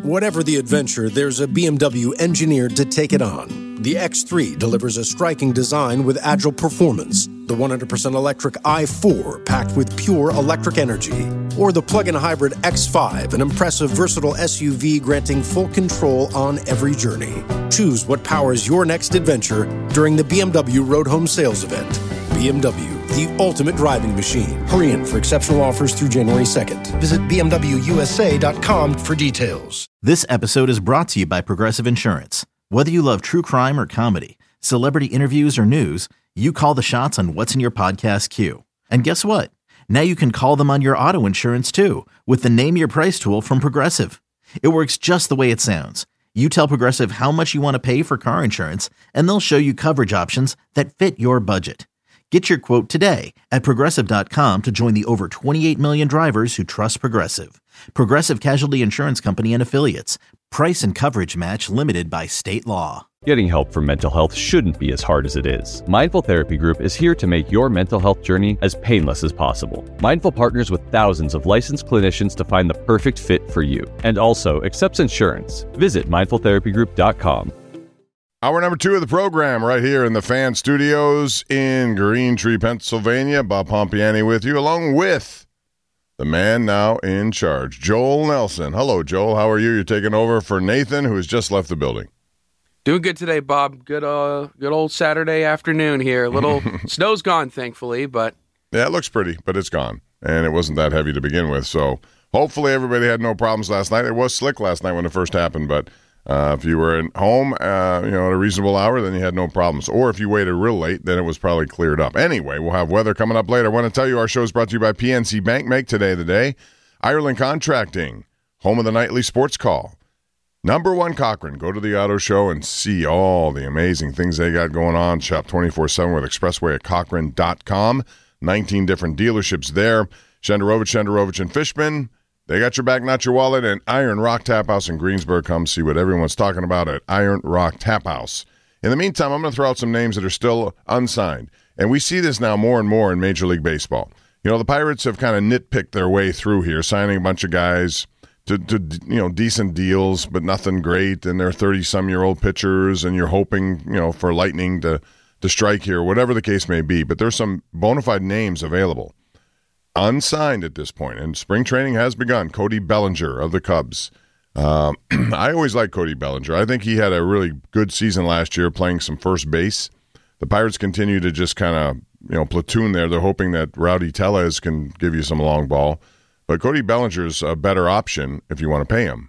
Whatever the adventure, there's a BMW engineered to take it on. The X3 delivers a striking design with agile performance. The 100% electric i4 packed with pure electric energy. Or the plug-in hybrid X5, an impressive, versatile SUV granting full control on every journey. Choose what powers your next adventure during the BMW Road Home Sales Event. BMW, the ultimate driving machine. Hurry in for exceptional offers through January 2nd. Visit BMWUSA.com for details. This episode is brought to you by Progressive Insurance. Whether you love true crime or comedy, celebrity interviews or news, you call the shots on what's in your podcast queue. And guess what? Now you can call them on your auto insurance too with the Name Your Price tool from Progressive. It works just the way it sounds. You tell Progressive how much you want to pay for car insurance, and they'll show you coverage options that fit your budget. Get your quote today at Progressive.com to join the over 28 million drivers who trust Progressive. Progressive Casualty Insurance Company and Affiliates. Price and coverage match limited by state law. Getting help for mental health shouldn't be as hard as it is. Mindful Therapy Group is here to make your mental health journey as painless as possible. Mindful partners with thousands of licensed clinicians to find the perfect fit for you, and also accepts insurance. Visit mindfultherapygroup.com. Hour number 2 of the program right here in the Fan Studios in Green Tree, Pennsylvania. Bob Pompiani with you, along with the man now in charge, Joel Nelson. Hello, Joel. How are you? You're taking over for Nathan, who has just left the building. Doing good today, Bob. Good old Saturday afternoon here. A little snow's gone, thankfully, but yeah, it looks pretty, but it's gone, and it wasn't that heavy to begin with. So hopefully everybody had no problems last night. It was slick last night when it first happened, but if you were at home, at a reasonable hour, then you had no problems. Or if you waited real late, then it was probably cleared up. Anyway, we'll have weather coming up later. I want to tell you our show is brought to you by PNC Bank. Make today the day. Ireland Contracting, home of the nightly sports call. Number 1 Cochrane. Go to the auto show and see all the amazing things they got going on. Shop 24/7 with Expressway at Cochrane.com. 19 different dealerships there. Shenderovich, and Fishman. They got your back, not your wallet. And Iron Rock Tap House in Greensburg. Come see what everyone's talking about at Iron Rock Tap House. In the meantime, I'm going to throw out some names that are still unsigned. And we see this now more and more in Major League Baseball. The Pirates have kind of nitpicked their way through here, signing a bunch of guys to decent deals, but nothing great. And they're 30-some-year-old pitchers, and you're hoping, for lightning to strike here, whatever the case may be. But there's some bona fide names available. Unsigned at this point, and spring training has begun. Cody Bellinger of the Cubs. I always liked Cody Bellinger. I think he had a really good season last year playing some first base. The Pirates continue to just kind of, platoon there. They're hoping that Rowdy Tellez can give you some long ball. But Cody Bellinger's a better option if you want to pay him.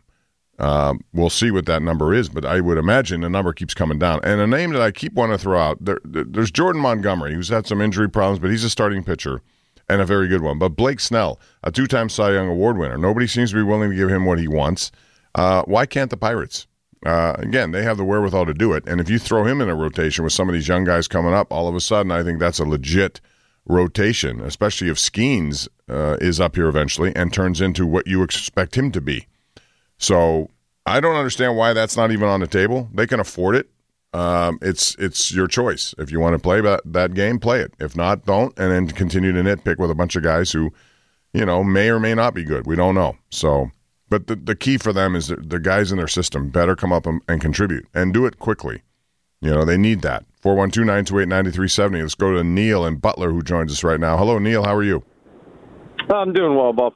We'll see what that number is, but I would imagine the number keeps coming down. And a name that I keep wanting to throw out, there's Jordan Montgomery, who's had some injury problems, but he's a starting pitcher. And a very good one. But Blake Snell, a 2-time Cy Young Award winner. Nobody seems to be willing to give him what he wants. Why can't the Pirates? Again, they have the wherewithal to do it. And if you throw him in a rotation with some of these young guys coming up, all of a sudden I think that's a legit rotation, especially if Skeens is up here eventually and turns into what you expect him to be. So I don't understand why that's not even on the table. They can afford it. It's your choice. If you want to play that game, play it. If not, don't, and then continue to nitpick with a bunch of guys who, may or may not be good. We don't know. So, but the key for them is that the guys in their system better come up and contribute and do it quickly. They need that. 412-928-9370. Let's go to Neil in Butler, who joins us right now. Hello, Neil. How are you? I'm doing well, Bob.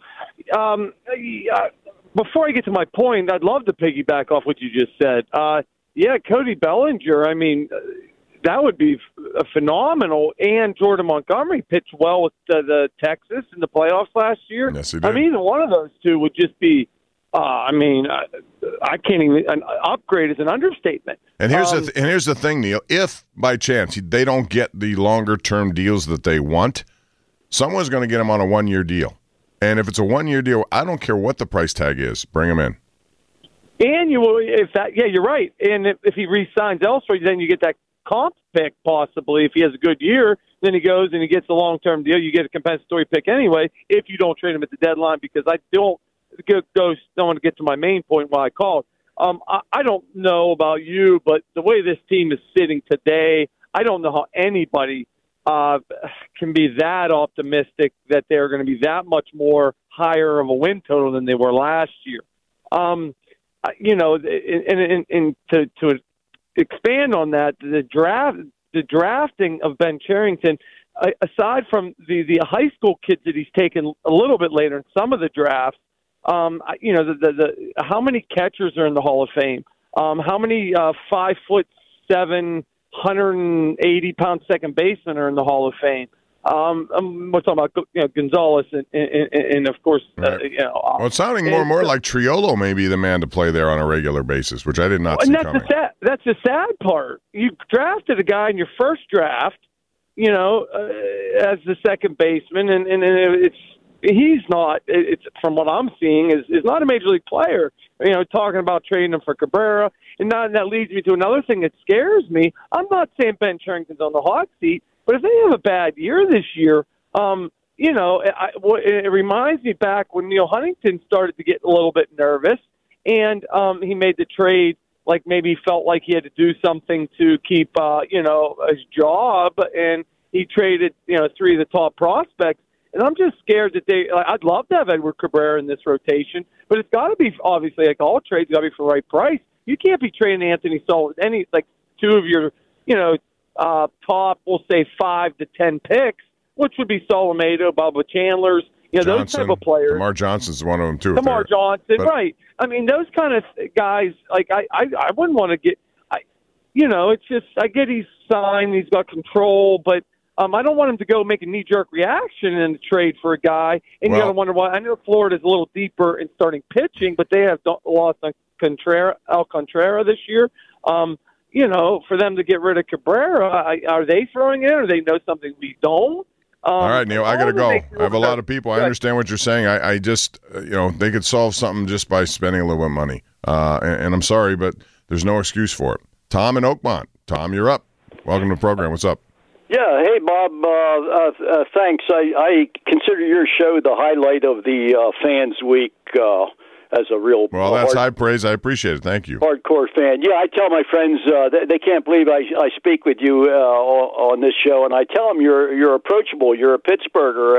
Before I get to my point, I'd love to piggyback off what you just said. Yeah, Cody Bellinger, that would be phenomenal. And Jordan Montgomery pitched well with the Texas in the playoffs last year. Yes, he did. Either one of those two would just be, I can't even, an upgrade is an understatement. And here's the thing, Neil. If, by chance, they don't get the longer-term deals that they want, someone's going to get him on a 1-year deal. And if it's a 1-year deal, I don't care what the price tag is. Bring him in. And you're right. And if he re-signs elsewhere, then you get that comp pick possibly. If he has a good year, then he goes and he gets a long-term deal. You get a compensatory pick anyway if you don't trade him at the deadline, because I don't want to get to my main point why I called. I don't know about you, but the way this team is sitting today, I don't know how anybody can be that optimistic that they're going to be that much more higher of a win total than they were last year. and to expand on that, the drafting of Ben Cherington, aside from the high school kids that he's taken a little bit later in some of the drafts, how many catchers are in the Hall of Fame? How many 5'7", 180-pound second basemen are in the Hall of Fame? We're talking about Gonzalez and of course, right. Well, it's sounding more and more like Triolo may be the man to play there on a regular basis, which I did not see coming. That's the sad part. You drafted a guy in your first draft, as the second baseman, and he's not. It's from what I'm seeing is not a major league player. Talking about trading him for Cabrera, and that leads me to another thing that scares me. I'm not saying Ben Cherington's on the hot seat. But if they have a bad year this year, it reminds me back when Neil Huntington started to get a little bit nervous, and he made the trade like maybe he felt like he had to do something to keep, his job, and he traded, three of the top prospects. And I'm just scared that I'd love to have Edward Cabrera in this rotation, but it's got to be, obviously, like all trades, got to be for the right price. You can't be trading Anthony Sullivan, two of your, top, we'll say 5 to 10 picks, which would be Solometo, Bubba Chandler's, Johnson, those type of players. Lamar Johnson's one of them too. Lamar Johnson, right? I mean, those kind of guys. Like I wouldn't want to get. It's just I get he's signed, he's got control, but I don't want him to go make a knee-jerk reaction in the trade for a guy. And you got to wonder why. I know Florida's a little deeper in starting pitching, but they have lost Alcantara this year. For them to get rid of Cabrera, are they throwing in, or they know something we don't? All right, Neil, I got to go. I have a lot of people. I understand what you're saying. I just, they could solve something just by spending a little bit of money. And I'm sorry, but there's no excuse for it. Tom in Oakmont. Tom, you're up. Welcome to the program. What's up? Yeah, hey, Bob, thanks. I consider your show the highlight of the Fans Week as a real... Well, that's high praise. I appreciate it. Thank you. Hardcore fan. Yeah, I tell my friends, they can't believe I speak with you on this show, and I tell them you're approachable. You're a Pittsburgher.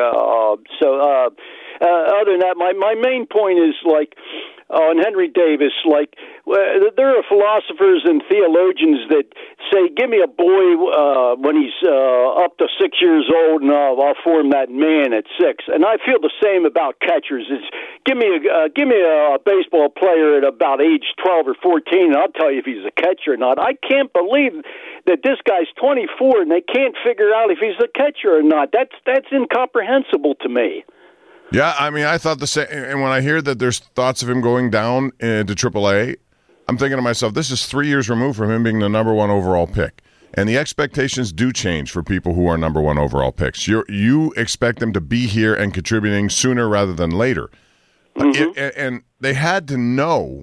Other than that, my main point is, on Henry Davis, there are philosophers and theologians that say, give me a boy when he's up to 6 years old, and I'll form that man at 6. And I feel the same about catchers. It's give me a baseball player at about age 12 or 14, and I'll tell you if he's a catcher or not. I can't believe that this guy's 24 and they can't figure out if he's a catcher or not. That's incomprehensible to me. Yeah, I mean, I thought the same. And when I hear that there's thoughts of him going down to AAA, I'm thinking to myself, this is 3 years removed from him being the number 1 overall pick. And the expectations do change for people who are number 1 overall picks. You expect them to be here and contributing sooner rather than later. Mm-hmm. And they had to know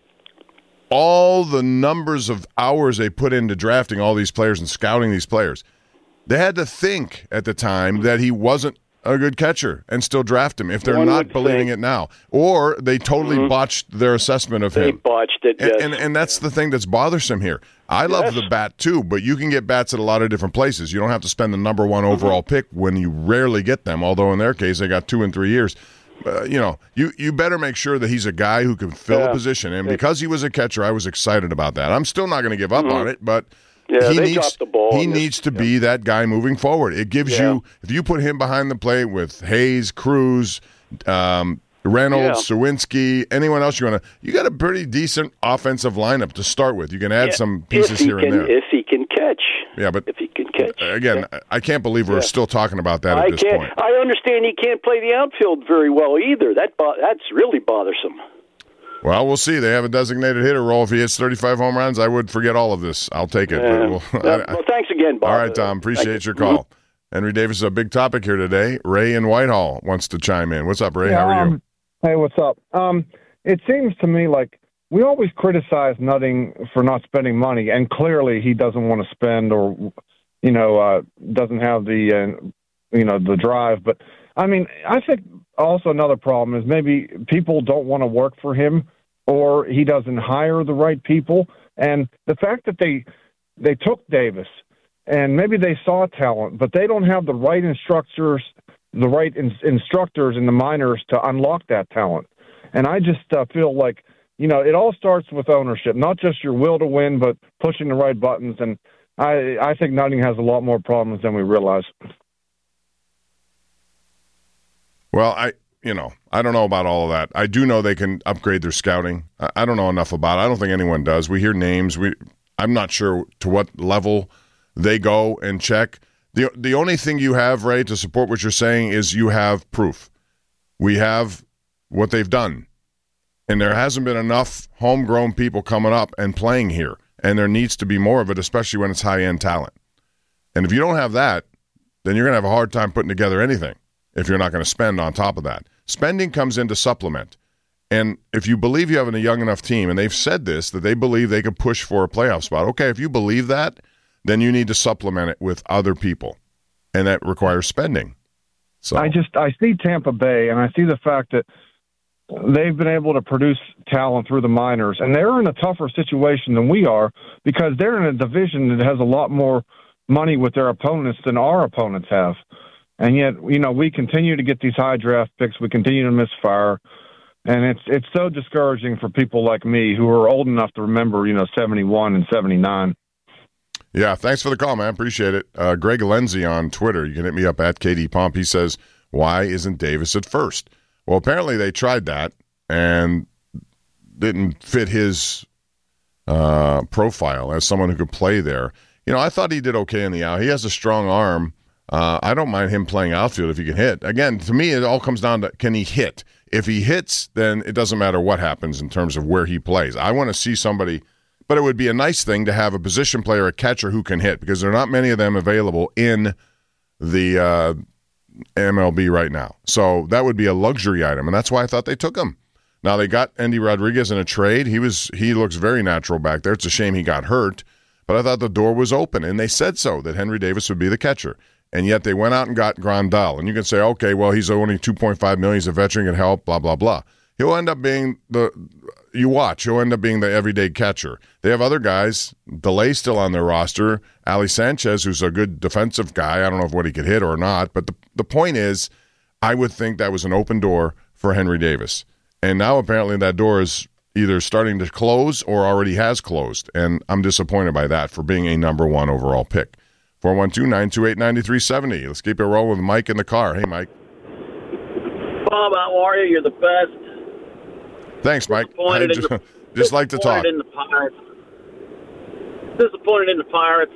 all the numbers of hours they put into drafting all these players and scouting these players. They had to think at the time that he wasn't a good catcher and still draft him if they're not believing it now. Or they totally botched their assessment of him. They botched it, yes. And that's the thing that's bothersome here. I love the bat too, but you can get bats at a lot of different places. You don't have to spend the number 1 overall pick when you rarely get them, although in their case they got 2 and 3 years. You better make sure that he's a guy who can fill a position. And because he was a catcher, I was excited about that. I'm still not going to give up on it, but he needs to be that guy moving forward. It gives you, if you put him behind the plate with Hayes, Cruz, Reynolds, Sawinski, anyone else you got a pretty decent offensive lineup to start with. You can add some pieces here and there. If he can catch. Yeah, but if he can catch. Again, I can't believe we're still talking about that at this point. I understand he can't play the outfield very well either. That's really bothersome. Well, we'll see. They have a designated hitter role. If he hits 35 home runs, I would forget all of this. I'll take it. Well, thanks again, Bob. All right, Tom. Appreciate your call. Henry Davis is a big topic here today. Ray in Whitehall wants to chime in. What's up, Ray? How are you? Hey, what's up? It seems to me like we always criticize Nutting for not spending money, and clearly he doesn't want to spend or, doesn't have the drive. But, I mean, I think also another problem is maybe people don't want to work for him, or he doesn't hire the right people. And the fact that they took Davis, and maybe they saw talent, but they don't have the right instructors in the minors to unlock that talent. And I just feel like it all starts with ownership, not just your will to win, but pushing the right buttons. And I think Nutting has a lot more problems than we realize. Well, I don't know about all of that. I do know they can upgrade their scouting. I don't know enough about it. I don't think anyone does. We hear names. I'm not sure to what level they go and check. The only thing you have, Ray, to support what you're saying is you have proof. We have what they've done. And there hasn't been enough homegrown people coming up and playing here. And there needs to be more of it, especially when it's high-end talent. And if you don't have that, then you're going to have a hard time putting together anything if you're not going to spend on top of that. Spending comes in to supplement. And if you believe you have a young enough team, and they've said this, that they believe they could push for a playoff spot, okay, if you believe that, then you need to supplement it with other people. And that requires spending. So I see Tampa Bay, and I see the fact that they've been able to produce talent through the minors, and they're in a tougher situation than we are because they're in a division that has a lot more money with their opponents than our opponents have. And yet, we continue to get these high draft picks. We continue to miss fire. And it's so discouraging for people like me who are old enough to remember, 71 and 79. Yeah, thanks for the call, man. Appreciate it. Greg Lenzi on Twitter. You can hit me up at KD Pomp. He says, why isn't Davis at first? Well, apparently they tried that and didn't fit his profile as someone who could play there. I thought he did okay in the out. He has a strong arm. I don't mind him playing outfield if he can hit. Again, to me, it all comes down to, can he hit? If he hits, then it doesn't matter what happens in terms of where he plays. I want to see somebody, but it would be a nice thing to have a position player, a catcher who can hit, because there are not many of them available in the MLB right now. So that would be a luxury item, and that's why I thought they took him. Now, they got Endy Rodriguez in a trade. He looks very natural back there. It's a shame he got hurt, but I thought the door was open, and they said so, that Henry Davis would be the catcher. And yet they went out and got Grandal. And you can say, okay, well, he's only $2.5 million. He's a veteran, can help, blah, blah, blah. He'll end up being he'll end up being the everyday catcher. They have other guys, DeLay still on their roster, Ali Sanchez, who's a good defensive guy. I don't know if what he could hit or not. But the point is, I would think that was an open door for Henry Davis. And now apparently that door is either starting to close or already has closed. And I'm disappointed by that for being a number one overall pick. 412-928-9370. Let's keep it rolling with Mike in the car. Hey, Mike. Bob, how are you? You're the best. Thanks, Mike. I just like to talk. Disappointed in the Pirates.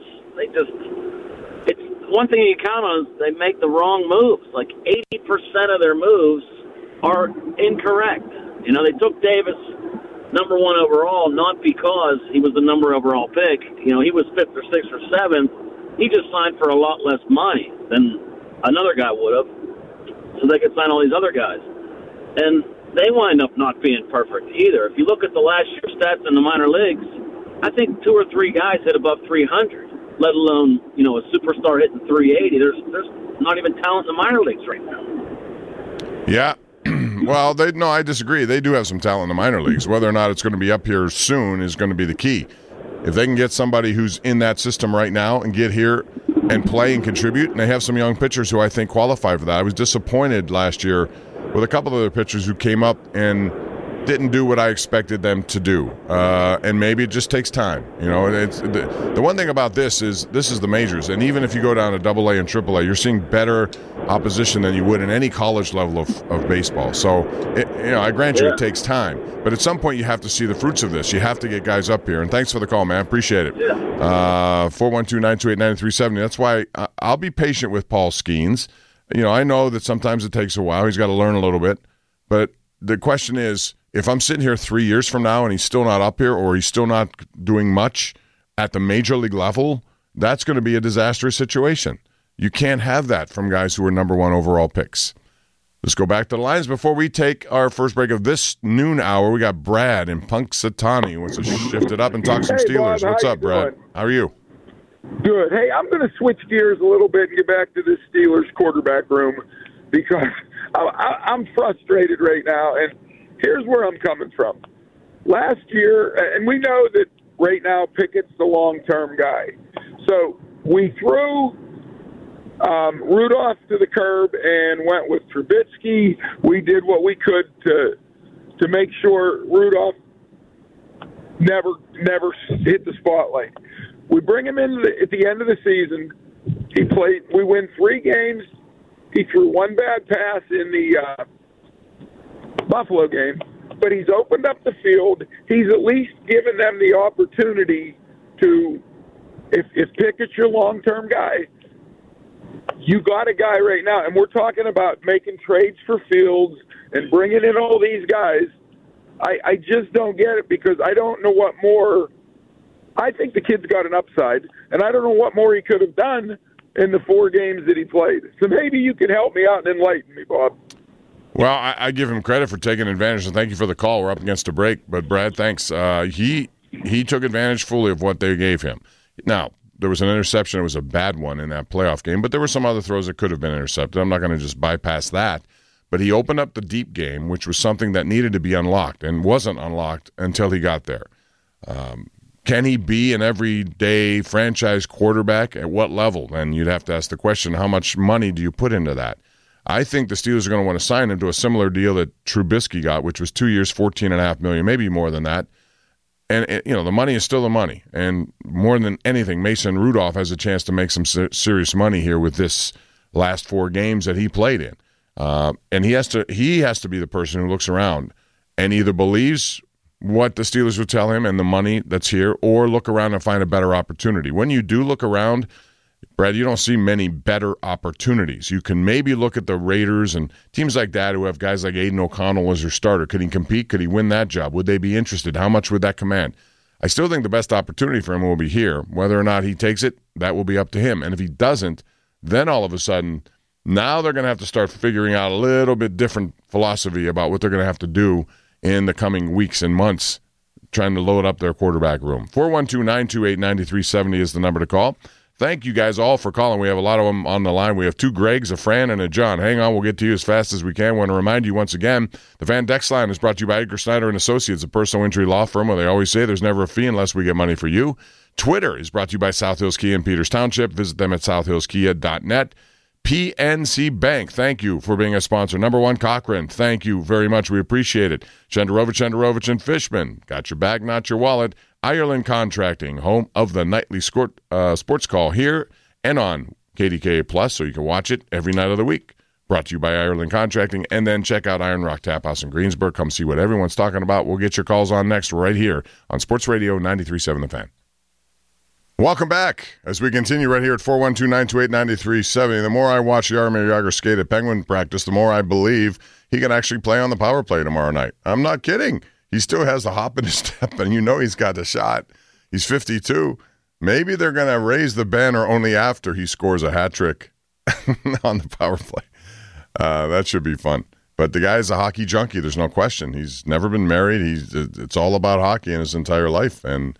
It's one thing you count on is they make the wrong moves. Like 80% of their moves are incorrect. They took Davis number one overall, not because he was the number overall pick. He was 5th or 6th or 7th. He just signed for a lot less money than another guy would have, so they could sign all these other guys. And they wind up not being perfect either. If you look at the last year's stats in the minor leagues, I think 2 or 3 guys hit above 300, let alone, a superstar hitting 380. There's not even talent in the minor leagues right now. Yeah. Well, I disagree. They do have some talent in the minor leagues. Whether or not it's going to be up here soon is going to be the key. If they can get somebody who's in that system right now and get here and play and contribute, and they have some young pitchers who I think qualify for that. I was disappointed last year with a couple of other pitchers who came up and didn't do what I expected them to do. And maybe it just takes time. It's the one thing about this is the majors. And even if you go down to AA and AAA, you're seeing better opposition than you would in any college level of baseball. So, I grant you it takes time. But at some point, you have to see the fruits of this. You have to get guys up here. And thanks for the call, man. Appreciate it. 412-928-9370. That's why I'll be patient with Paul Skeens. I know that sometimes it takes a while. He's got to learn a little bit. But the question is, if I'm sitting here 3 years from now and he's still not up here or he's still not doing much at the major league level, that's going to be a disastrous situation. You can't have that from guys who are number one overall picks. Let's go back to the lines before we take our first break of this noon hour. We got Brad in Punxsutawney who wants to shift it up and talk some Steelers. Bob, what's up, Brad? How are you? Good. Hey, I'm going to switch gears a little bit and get back to this Steelers quarterback room because I'm frustrated right now, and here's where I'm coming from. Last year, and we know that right now Pickett's the long-term guy. So we threw Rudolph to the curb and went with Trubisky. We did what we could to make sure Rudolph never hit the spotlight. We bring him in at the end of the season. He played. We win 3 games. He threw 1 bad pass in the Buffalo game, but he's opened up the field. He's at least given them the opportunity to, if Pickett's your long-term guy, you got a guy right now, and we're talking about making trades for Fields and bringing in all these guys. I just don't get it, because I don't know what more. I think the kid's got an upside, and I don't know what more he could have done in the 4 games that he played. So maybe you can help me out and enlighten me, Bob. Well, I give him credit for taking advantage, and thank you for the call. We're up against a break, but Brad, thanks. He took advantage fully of what they gave him. Now, there was an interception. It was a bad one in that playoff game, but there were some other throws that could have been intercepted. I'm not going to just bypass that. But he opened up the deep game, which was something that needed to be unlocked and wasn't unlocked until he got there. Can he be an everyday franchise quarterback? At what level? And you'd have to ask the question, how much money do you put into that? I think the Steelers are going to want to sign him to a similar deal that Trubisky got, which was 2 years, $14.5 million, maybe more than that. And the money is still the money. And more than anything, Mason Rudolph has a chance to make some serious money here with this last 4 games that he played in. And he has to be the person who looks around and either believes what the Steelers would tell him and the money that's here, or look around and find a better opportunity. When you do look around, Brad, you don't see many better opportunities. You can maybe look at the Raiders and teams like that who have guys like Aiden O'Connell as their starter. Could he compete? Could he win that job? Would they be interested? How much would that command? I still think the best opportunity for him will be here. Whether or not he takes it, that will be up to him. And if he doesn't, then all of a sudden, now they're going to have to start figuring out a little bit different philosophy about what they're going to have to do in the coming weeks and months, trying to load up their quarterback room. 412-928-9370 is the number to call. Thank you guys all for calling. We have a lot of them on the line. We have 2 Gregs, a Fran, and a John. Hang on, we'll get to you as fast as we can. I want to remind you once again, the Van Dex line is brought to you by Edgar Snyder & Associates, a personal injury law firm where they always say there's never a fee unless we get money for you. Twitter is brought to you by South Hills Kia in Peters Township. Visit them at southhillskia.net. PNC Bank, thank you for being a sponsor. Number 1, Cochrane, thank you very much. We appreciate it. Shenderovich and Fishman, got your bag, not your wallet. Ireland Contracting, home of the nightly sports call here and on KDKA Plus, so you can watch it every night of the week. Brought to you by Ireland Contracting. And then check out Iron Rock Tap House in Greensburg. Come see what everyone's talking about. We'll get your calls on next right here on Sports Radio 93.7 The Fan. Welcome back as we continue right here at 412-928-9370. The more I watch Jaromir Jagr skate at Penguin practice, the more I believe he can actually play on the power play tomorrow night. I'm not kidding. He still has the hop in his step, and he's got the shot. He's 52. Maybe they're going to raise the banner only after he scores a hat trick on the power play. That should be fun. But the guy's a hockey junkie. There's no question. He's never been married. It's all about hockey in his entire life. And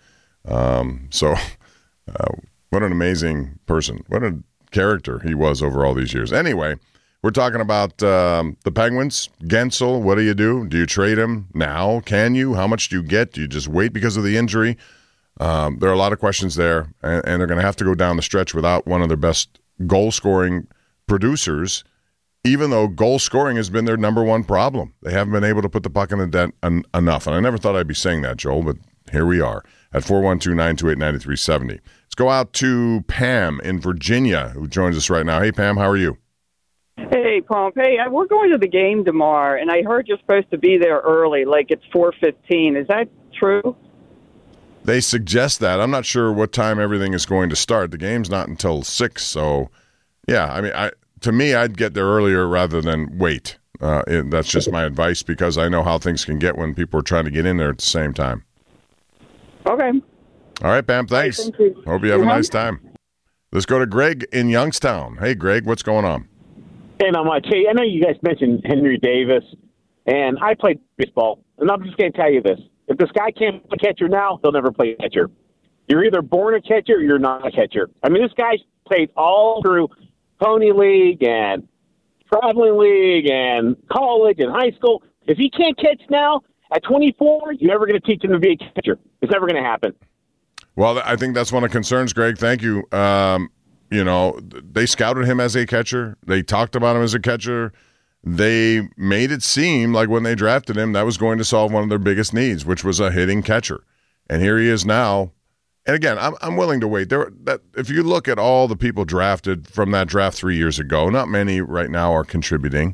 what an amazing person. What a character he was over all these years. Anyway, we're talking about the Penguins. Gensel, what do you do? Do you trade him now? Can you? How much do you get? Do you just wait because of the injury? There are a lot of questions there, and they're going to have to go down the stretch without one of their best goal-scoring producers, even though goal scoring has been their number 1 problem. They haven't been able to put the puck in the net enough. And I never thought I'd be saying that, Joel, but here we are at 412-928-9370. Let's go out to Pam in Virginia, who joins us right now. Hey, Pam, how are you? Hey, Pomp. Hey, we're going to the game tomorrow, and I heard you're supposed to be there early, like it's 4:15. Is that true? They suggest that. I'm not sure what time everything is going to start. The game's not until 6, so, yeah, I mean, to me, I'd get there earlier rather than wait. That's just my advice, because I know how things can get when people are trying to get in there at the same time. Okay. All right, Pam, thanks. Thank you. Hope you have a nice time. Let's go to Greg in Youngstown. Hey, Greg, what's going on? Hey, not much. Hey, I know you guys mentioned Henry Davis, and I played baseball, and I'm just going to tell you this. If this guy can't play catcher now, he'll never play catcher. You're either born a catcher or you're not a catcher. I mean, this guy's played all through Pony League and Traveling League and college and high school. If he can't catch now, at 24, you're never going to teach him to be a catcher. It's never going to happen. Well, I think that's one of the concerns, Greg. Thank you. They scouted him as a catcher. They talked about him as a catcher. They made it seem like when they drafted him, that was going to solve one of their biggest needs, which was a hitting catcher. And here he is now. And again, I'm willing to wait. If you look at all the people drafted from that draft 3 years ago, not many right now are contributing.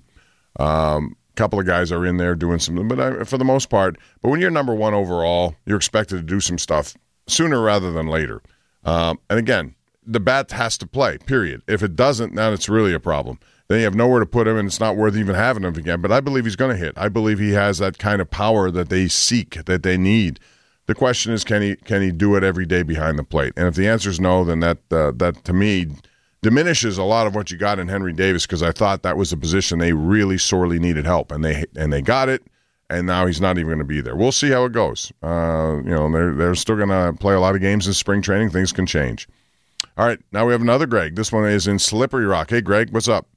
Couple of guys are in there doing something, but for the most part. But when you're number one overall, you're expected to do some stuff sooner rather than later. And again, the bat has to play, period. If it doesn't, then it's really a problem. Then you have nowhere to put him, and it's not worth even having him again. But I believe he's going to hit. I believe he has that kind of power that they seek, that they need. The question is, can he do it every day behind the plate? And if the answer is no, then that to me diminishes a lot of what you got in Henry Davis, because I thought that was a position they really sorely needed help, and they got it, and now he's not even going to be there. We'll see how it goes. They're still going to play a lot of games in spring training. Things can change. All right, now we have another Greg. This one is in Slippery Rock. Hey, Greg, what's up?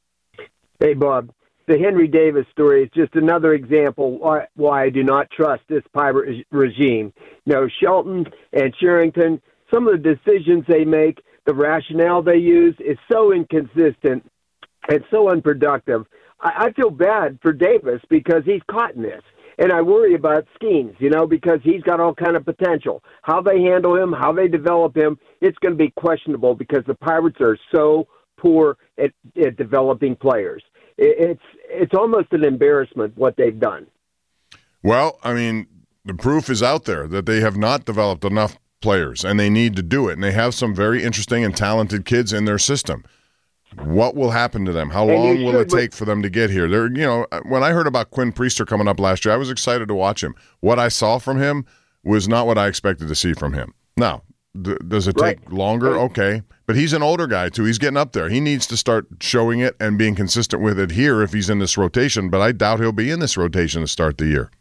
Hey, Bob. The Henry Davis story is just another example why I do not trust this pirate regime. Shelton and Sherrington, some of the decisions they make, the rationale they use is so inconsistent and so unproductive. I feel bad for Davis because he's caught in this. And I worry about Skeens, because he's got all kind of potential. How they handle him, how they develop him, it's going to be questionable because the Pirates are so poor at developing players. It's almost an embarrassment what they've done. Well, I mean, the proof is out there that they have not developed enough players, and they need to do it. And they have some very interesting and talented kids in their system. What will happen to them? How long will it take for them to get here? When I heard about Quinn Priester coming up last year, I was excited to watch him. What I saw from him was not what I expected to see from him. Now, does it take longer? Okay. But he's an older guy, too. He's getting up there. He needs to start showing it and being consistent with it here if he's in this rotation, but I doubt he'll be in this rotation to start the year.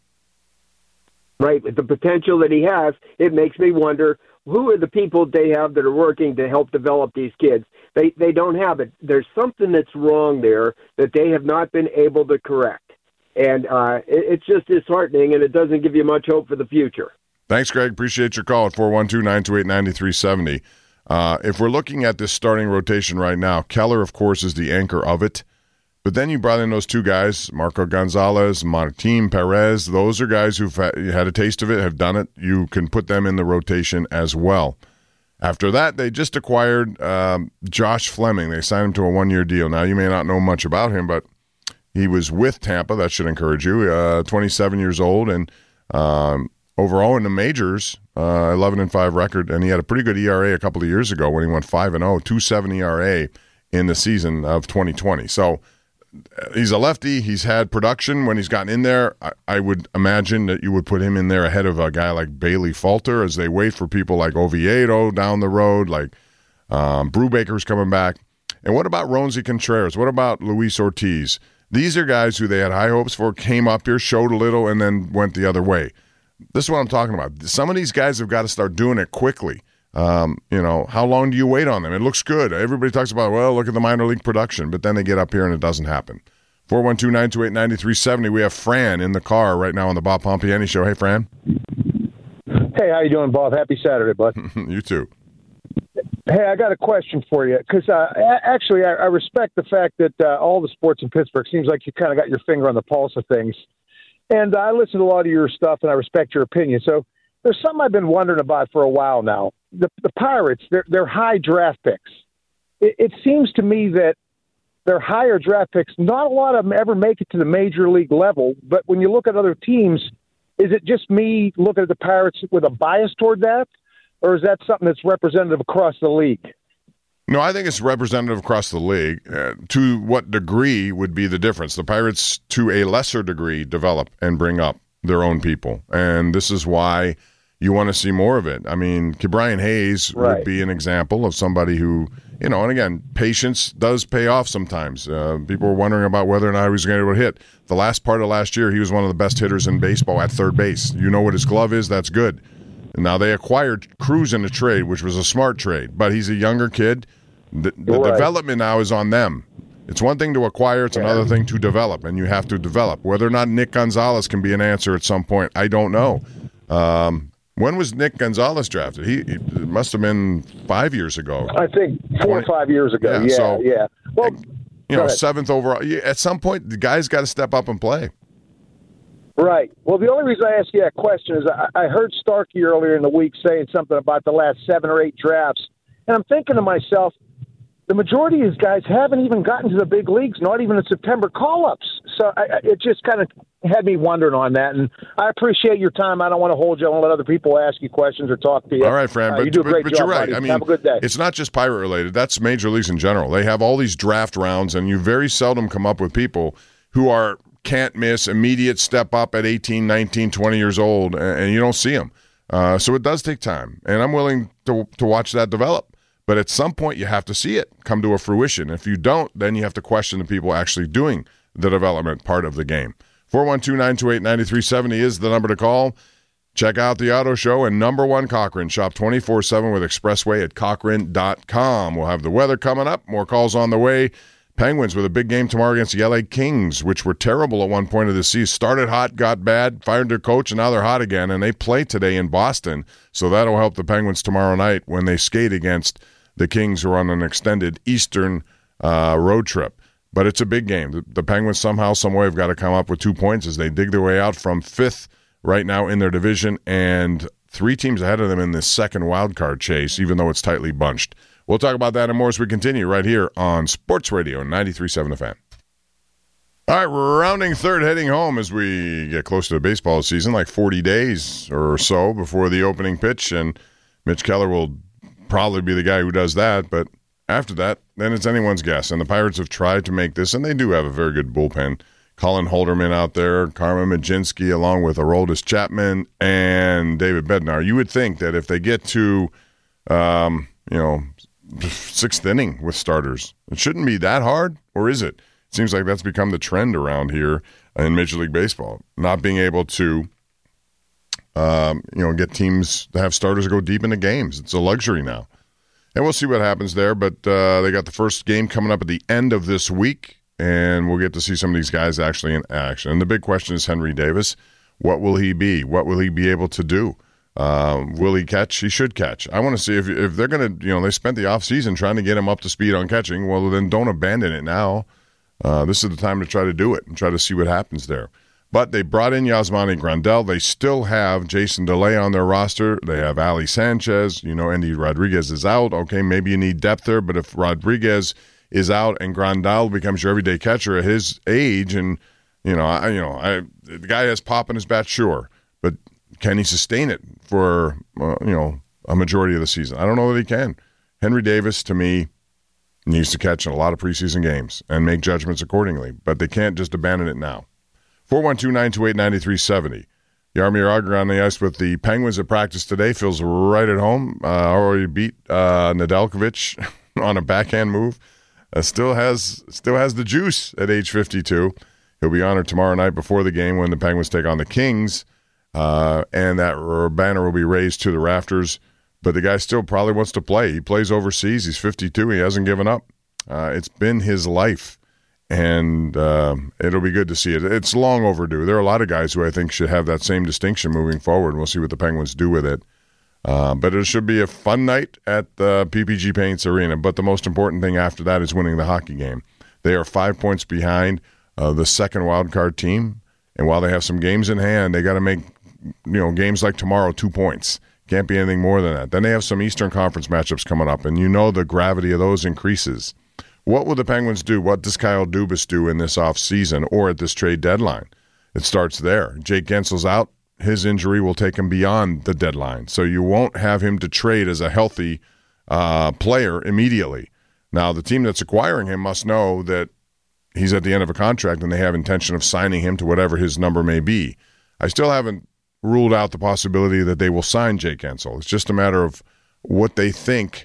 Right. With the potential that he has, it makes me wonder, who are the people they have that are working to help develop these kids? They don't have it. There's something that's wrong there that they have not been able to correct. And it's just disheartening, and it doesn't give you much hope for the future. Thanks, Greg. Appreciate your call at 412-928-9370. If we're looking at this starting rotation right now, Keller, of course, is the anchor of it. But then you brought in those two guys, Marco Gonzalez, Martin Perez. Those are guys who've had a taste of it, have done it. You can put them in the rotation as well. After that, they just acquired Josh Fleming. They signed him to a one-year deal. Now, you may not know much about him, but he was with Tampa. That should encourage you. 27 years old, and overall in the majors, 11-5 record, and he had a pretty good ERA a couple of years ago when he went 5-0, 2.7 ERA in the season of 2020. So he's a lefty. He's had production when he's gotten in there. I would imagine that you would put him in there ahead of a guy like Bailey Falter as they wait for people like Oviedo down the road, like Brubaker's coming back. And what about Ronzi Contreras? What about Luis Ortiz? These are guys who they had high hopes for, came up here, showed a little, and then went the other way. This is what I'm talking about. Some of these guys have got to start doing it quickly. How long do you wait on them? It looks good. Everybody talks about, well, look at the minor league production, but then they get up here and it doesn't happen. 412-928-9370. We have Fran in the car right now on the Bob Pompiani Show. Hey, Fran. Hey, how you doing, Bob? Happy Saturday, bud. You too. Hey, I got a question for you because actually I respect the fact that all the sports in Pittsburgh seems like you kind of got your finger on the pulse of things. And I listen to a lot of your stuff, and I respect your opinion. So there's something I've been wondering about for a while now. The Pirates, they're high draft picks. It seems to me that they're higher draft picks. Not a lot of them ever make it to the major league level. But when you look at other teams, is it just me looking at the Pirates with a bias toward that? Or is that something that's representative across the league? No, I think it's representative across the league. To what degree would be the difference? The Pirates, to a lesser degree, develop and bring up their own people. And this is why you want to see more of it. I mean, Ke'Bryan Hayes would be an example of somebody who, and again, patience does pay off sometimes. People were wondering about whether or not he was going to be able to hit. The last part of last year, he was one of the best hitters in baseball at third base. You know what his glove is? That's good. Now, they acquired Cruz in a trade, which was a smart trade, but he's a younger kid. The development now is on them. It's one thing to acquire, it's another thing to develop, and you have to develop. Whether or not Nick Gonzalez can be an answer at some point, I don't know. When was Nick Gonzalez drafted? It must have been 5 years ago. I think 4 or 5 years ago. Yeah. Well, 7th overall. At some point, the guy's got to step up and play. Right. Well, the only reason I ask you that question is I heard Starkey earlier in the week saying something about the last 7 or 8 drafts, and I'm thinking to myself, the majority of these guys haven't even gotten to the big leagues, not even the September call-ups. So it just kind of had me wondering on that, and I appreciate your time. I don't want to hold you. I want to let other people ask you questions or talk to you. All right, Fran, you do a great but job, you're right. buddy. I mean, have a good day. It's not just Pirate-related. That's Major Leagues in general. They have all these draft rounds, and you very seldom come up with people who are can't miss, immediate step up at 18, 19, 20 years old, and you don't see them. So it does take time, and I'm willing to watch that develop. But at some point, you have to see it come to a fruition. If you don't, then you have to question the people actually doing the development part of the game. 412-928-9370 is the number to call. Check out the Auto Show and number one Cochrane. Shop 24/7 with Expressway at Cochrane.com. We'll have the weather coming up. More calls on the way. Penguins with a big game tomorrow against the LA Kings, which were terrible at one point of the season. Started hot, got bad, fired their coach, and now they're hot again. And they play today in Boston, so that'll help the Penguins tomorrow night when they skate against the Kings, who are on an extended Eastern road trip. But it's a big game. The Penguins somehow, some way have got to come up with 2 points as they dig their way out from 5th right now in their division and 3 teams ahead of them in this second wild card chase, even though it's tightly bunched. We'll talk about that and more as we continue right here on Sports Radio 93.7 The Fan. All right, we're rounding third, heading home as we get close to the baseball season, like 40 days or so before the opening pitch, and Mitch Keller will probably be the guy who does that, but after that, then it's anyone's guess. And the Pirates have tried to make this, and they do have a very good bullpen. Colin Holderman out there, Carmen Mlodzinski, along with Aroldis Chapman and David Bednar. You would think that if they get to, 6th inning with starters, it shouldn't be that hard, or is it? It seems like that's become the trend around here in Major League Baseball, not being able to, get teams to have starters go deep into games. It's a luxury now. And we'll see what happens there, but they got the first game coming up at the end of this week, and we'll get to see some of these guys actually in action. And the big question is Henry Davis. What will he be? What will he be able to do? Will he catch? He should catch. I want to see if they're going to, they spent the offseason trying to get him up to speed on catching. Well, then don't abandon it now. This is the time to try to do it and try to see what happens there. But they brought in Yasmani Grandal. They still have Jason DeLay on their roster. They have Ali Sanchez. Andy Rodriguez is out. Okay, maybe you need depth there, but if Rodriguez is out and Grandal becomes your everyday catcher at his age, and the guy has pop in his bat, sure, but can he sustain it for a majority of the season? I don't know that he can. Henry Davis, to me, needs to catch in a lot of preseason games and make judgments accordingly, but they can't just abandon it now. 412-928-9370. Jaromir Jagr on the ice with the Penguins at practice today. Feels right at home. Already beat Nedeljkovic on a backhand move. Still has the juice at age 52. He'll be honored tomorrow night before the game when the Penguins take on the Kings, and that banner will be raised to the rafters. But the guy still probably wants to play. He plays overseas. He's 52. He hasn't given up. It's been his life. And it'll be good to see it. It's long overdue. There are a lot of guys who I think should have that same distinction moving forward. We'll see what the Penguins do with it. But it should be a fun night at the PPG Paints Arena. But the most important thing after that is winning the hockey game. They are 5 points behind the second wildcard team. And while they have some games in hand, they got to make games like tomorrow 2 points. Can't be anything more than that. Then they have some Eastern Conference matchups coming up, and the gravity of those increases. What will the Penguins do? What does Kyle Dubas do in this offseason or at this trade deadline? It starts there. Jake Gensel's out. His injury will take him beyond the deadline. So you won't have him to trade as a healthy player immediately. Now, the team that's acquiring him must know that he's at the end of a contract and they have intention of signing him to whatever his number may be. I still haven't ruled out the possibility that they will sign Jake Guentzel. It's just a matter of what they think.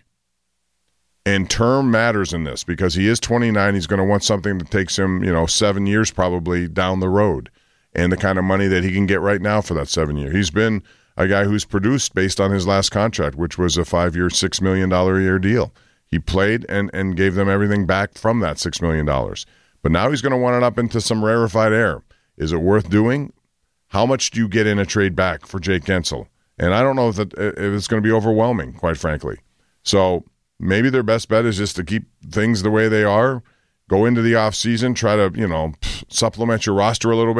And term matters in this because he is 29. He's going to want something that takes him, 7 years probably down the road and the kind of money that he can get right now for that 7 year. He's been a guy who's produced based on his last contract, which was a 5-year, $6 million a year deal. He played and gave them everything back from that $6 million. But now he's going to want it up into some rarefied air. Is it worth doing? How much do you get in a trade back for Jake Guentzel? And I don't know if it's going to be overwhelming, quite frankly. So maybe their best bet is just to keep things the way they are, go into the offseason, try to, supplement your roster a little bit,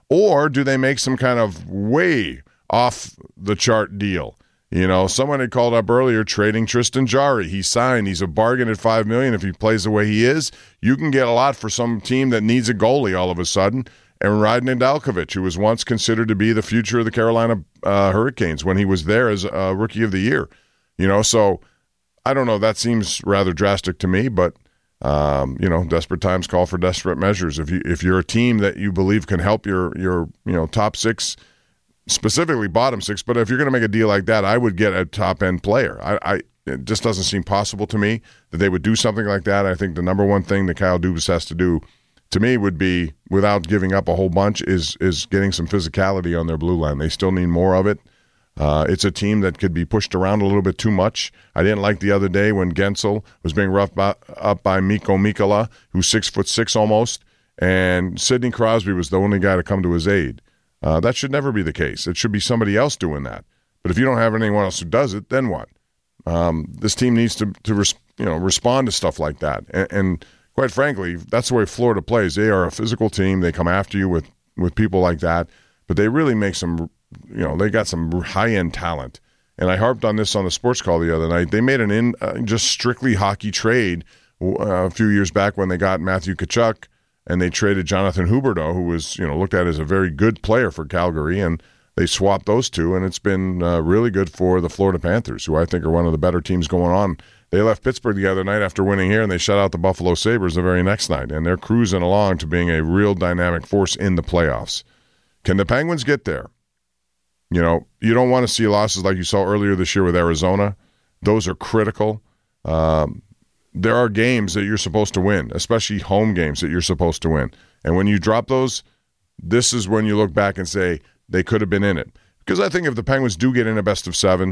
Or do they make some kind of way off the chart deal? You know, someone had called up earlier trading Tristan Jarry. He signed. He's a bargain at $5 million. If he plays the way he is, you can get a lot for some team that needs a goalie all of a sudden. And Radney Dalkovich, who was once considered to be the future of the Carolina Hurricanes when he was there as Rookie of the Year. You know, so I don't know. That seems rather drastic to me, but you know, desperate times call for desperate measures. If you're a team that you believe can help your top six, specifically bottom six, but if you're going to make a deal like that, I would get a top end player. It just doesn't seem possible to me that they would do something like that. I think the number one thing that Kyle Dubas has to do, to me, would be, without giving up a whole bunch, is getting some physicality on their blue line. They still need more of it. It's a team that could be pushed around a little bit too much. I didn't like the other day when Gensel was being roughed up by Mikko Mikkola, who's 6'6" almost, and Sidney Crosby was the only guy to come to his aid. That should never be the case. It should be somebody else doing that. But if you don't have anyone else who does it, then what? This team needs to respond to stuff like that. And quite frankly, that's the way Florida plays. They are a physical team. They come after you with people like that. But they really make some, they got some high-end talent. And I harped on this on the sports call the other night. They made an just strictly hockey trade a few years back when they got Matthew Tkachuk, and they traded Jonathan Huberdeau, who was looked at as a very good player for Calgary, and they swapped those two, and it's been really good for the Florida Panthers, who I think are one of the better teams going on. They left Pittsburgh the other night after winning here, and they shut out the Buffalo Sabres the very next night, and they're cruising along to being a real dynamic force in the playoffs. Can the Penguins get there? You don't want to see losses like you saw earlier this year with Arizona. Those are critical. There are games that you're supposed to win, especially home games that you're supposed to win. And when you drop those, this is when you look back and say they could have been in it. Because I think if the Penguins do get in a best of seven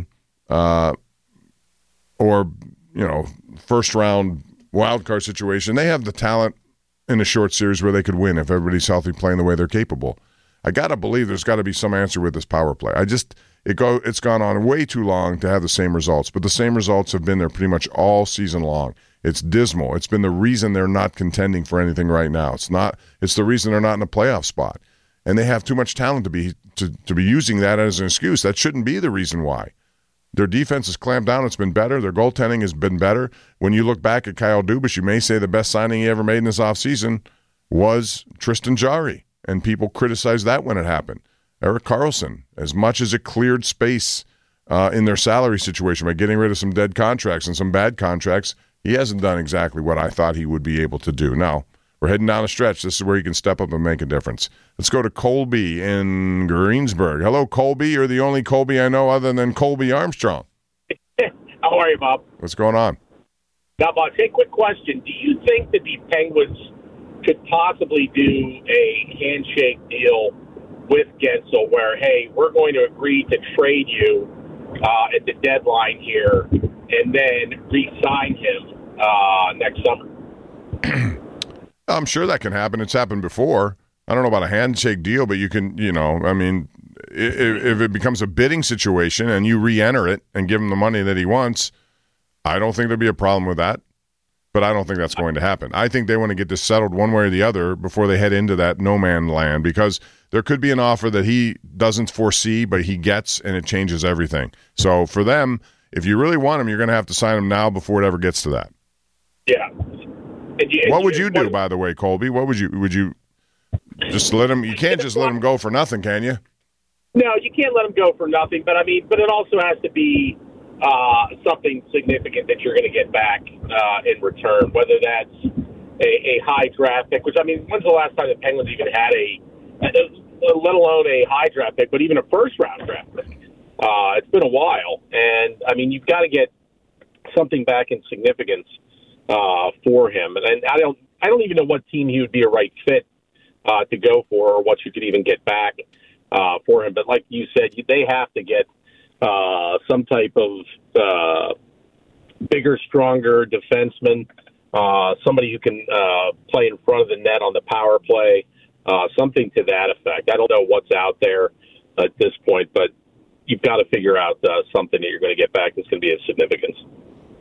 or, first round wild card situation, they have the talent in a short series where they could win if everybody's healthy, playing the way they're capable. I got to believe there's got to be some answer with this power play. It's gone on way too long to have the same results, but the same results have been there pretty much all season long. It's dismal. It's been the reason they're not contending for anything right now. It's the reason they're not in a playoff spot. And they have too much talent to be using that as an excuse. That shouldn't be the reason why. Their defense has clamped down. It's been better. Their goaltending has been better. When you look back at Kyle Dubas, you may say the best signing he ever made in this offseason was Tristan Jarry, and people criticized that when it happened. Erik Karlsson, as much as it cleared space in their salary situation by getting rid of some dead contracts and some bad contracts, he hasn't done exactly what I thought he would be able to do. Now, we're heading down a stretch. This is where he can step up and make a difference. Let's go to Colby in Greensburg. Hello, Colby. You're the only Colby I know other than Colby Armstrong. How are you, Bob? What's going on? Now, Bob, take a quick question. Do you think that the Penguins could possibly do a handshake deal with Gensel where, hey, we're going to agree to trade you at the deadline here and then re-sign him next summer? I'm sure that can happen. It's happened before. I don't know about a handshake deal, but you can, if it becomes a bidding situation and you re-enter it and give him the money that he wants, I don't think there'd be a problem with that. But I don't think that's going to happen. I think they want to get this settled one way or the other before they head into that no-man land, because there could be an offer that he doesn't foresee, but he gets, and it changes everything. So for them, if you really want him, you're going to have to sign him now before it ever gets to that. Yeah. What would you do, by the way, Colby? What would you just let him? You can't just let him go for nothing, can you? No, you can't let him go for nothing. But it also has to be something significant that you're going to get back in return, whether that's a high draft pick. Which when's the last time the Penguins even had let alone a high draft pick, but even a first round draft pick? It's been a while, and you've got to get something back in significance for him. And I don't even know what team he would be a right fit to go for, or what you could even get back for him. But like you said, they have to get some type of bigger, stronger defenseman, somebody who can play in front of the net on the power play, something to that effect. I don't know what's out there at this point, but you've got to figure out something that you're going to get back that's going to be of significance.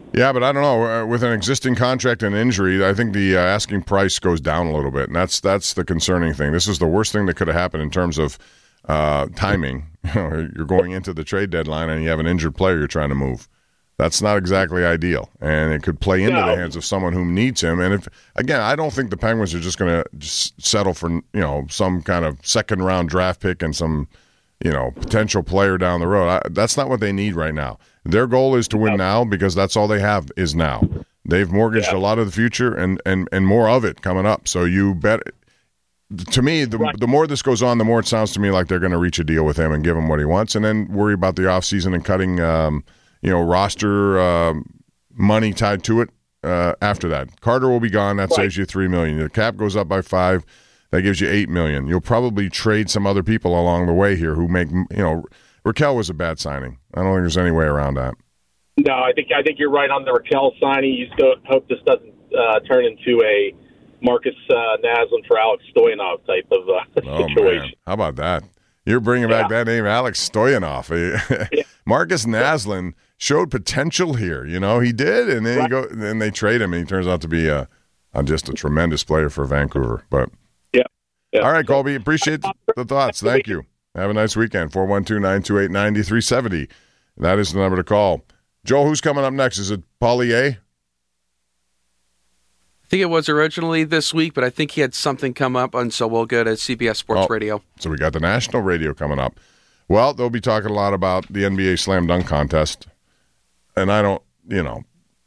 Yeah, but I don't know. With an existing contract and injury, I think the asking price goes down a little bit, and that's the concerning thing. This is the worst thing that could have happened in terms of timing. You're going into the trade deadline, and you have an injured player you're trying to move. That's not exactly ideal, and it could play into the hands of someone who needs him. And I don't think the Penguins are just going to settle for some kind of second-round draft pick and some potential player down the road. That's not what they need right now. Their goal is to win now because that's all they have is now. They've mortgaged a lot of the future and more of it coming up. So you bet. To me, the more this goes on, the more it sounds to me like they're going to reach a deal with him and give him what he wants, and then worry about the offseason and cutting roster money tied to it after that. Carter will be gone. That saves you $3 million. The cap goes up by $5 million. That gives you $8 million. You'll probably trade some other people along the way here who make Raquel was a bad signing. I don't think there's any way around that. No, I think you're right on the Raquel signing. You still hope this doesn't turn into a Marcus Naslund for Alex Stoyanov type of situation. Man. How about that? You're bringing back that name, Alex Stoyanov. Marcus Naslund showed potential here. He did, and then they trade him, and he turns out to be just a tremendous player for Vancouver. But all right, Colby, appreciate the thoughts. Thank you. Have a nice weekend. 412-928-9370. That is the number to call. Joel, who's coming up next? Is it Paulie A? I think it was originally this week, but I think he had something come up, and so we'll go to CBS Sports Radio. So we got the national radio coming up. Well, they'll be talking a lot about the NBA Slam Dunk Contest, and I don't, a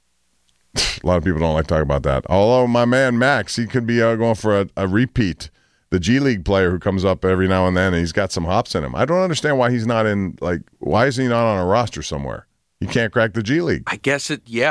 lot of people don't like talking about that. Although my man Max, he could be going for a repeat. The G League player who comes up every now and then, and he's got some hops in him. I don't understand why he's not why is he not on a roster somewhere? He can't crack the G League. I guess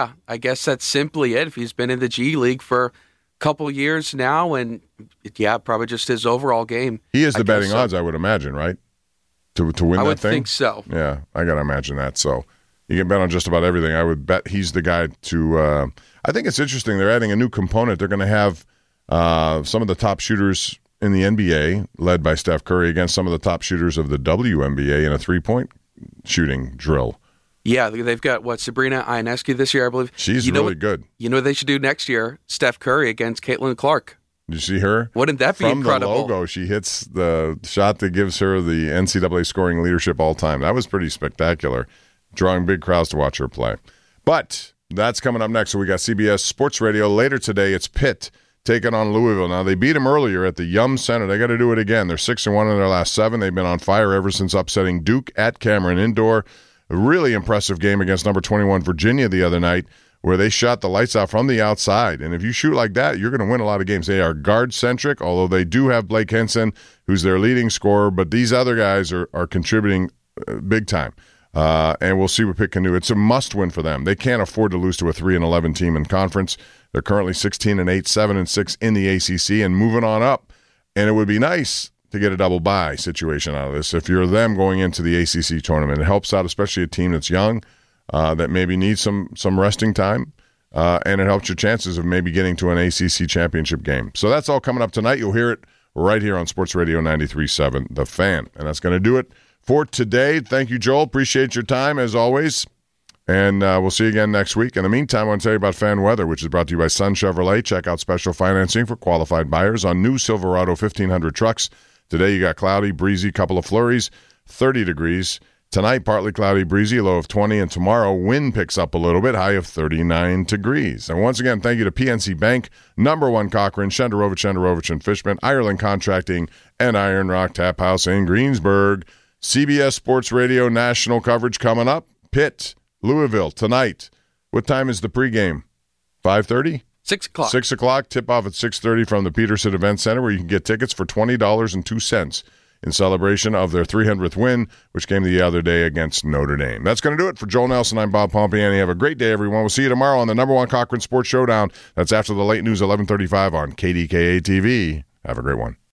that's simply it. If he's been in the G League for a couple years now, and probably just his overall game. He is the betting odds, I would imagine, right? To win that thing? I would think so. Yeah, I got to imagine that. So you can bet on just about everything. I would bet he's the guy to I think it's interesting. They're adding a new component. They're going to have some of the top shooters in the NBA, led by Steph Curry, against some of the top shooters of the WNBA in a three-point shooting drill. Yeah, they've got, Sabrina Ionescu this year, I believe. She's really good. You know what they should do next year? Steph Curry against Caitlin Clark. Did you see her? Wouldn't that be incredible? From the logo, she hits the shot that gives her the NCAA scoring leadership all time. That was pretty spectacular, drawing big crowds to watch her play. But that's coming up next. So we got CBS Sports Radio. Later today, it's Pitt taking on Louisville. Now, they beat them earlier at the Yum Center. They got to do it again. They're 6-1 in their last 7. They've been on fire ever since upsetting Duke at Cameron Indoor. A really impressive game against number 21 Virginia the other night, where they shot the lights out from the outside. And if you shoot like that, you're going to win a lot of games. They are guard-centric, although they do have Blake Henson, who's their leading scorer. But these other guys are contributing big time. And we'll see what Pitt can do. It's a must-win for them. They can't afford to lose to a 3-11 team in conference. They're currently 16-8, 7-6 in the ACC, and moving on up. And it would be nice to get a double bye situation out of this. If you're them going into the ACC tournament, it helps out, especially a team that's young, that maybe needs some resting time, and it helps your chances of maybe getting to an ACC championship game. So that's all coming up tonight. You'll hear it right here on Sports Radio 93.7, The Fan. And that's going to do it for today. Thank you, Joel. Appreciate your time, as always. And we'll see you again next week. In the meantime, I want to tell you about fan weather, which is brought to you by Sun Chevrolet. Check out special financing for qualified buyers on new Silverado 1500 trucks. Today you got cloudy, breezy, couple of flurries, 30 degrees. Tonight, partly cloudy, breezy, low of 20. And tomorrow, wind picks up a little bit, high of 39 degrees. And once again, thank you to PNC Bank, Number 1 Cochrane, Shenderovich and Fishman, Ireland Contracting, and Iron Rock Tap House in Greensburg. CBS Sports Radio national coverage coming up. Pitt, Louisville, tonight. What time is the pregame? 5:30? 6 o'clock. 6 o'clock. Tip-off at 6:30 from the Peterson Event Center, where you can get tickets for $20.02 in celebration of their 300th win, which came the other day against Notre Dame. That's going to do it. For Joel Nelson, I'm Bob Pompiani. Have a great day, everyone. We'll see you tomorrow on the Number 1 Cochrane Sports Showdown. That's after the late news, 11:35 on KDKA TV. Have a great one.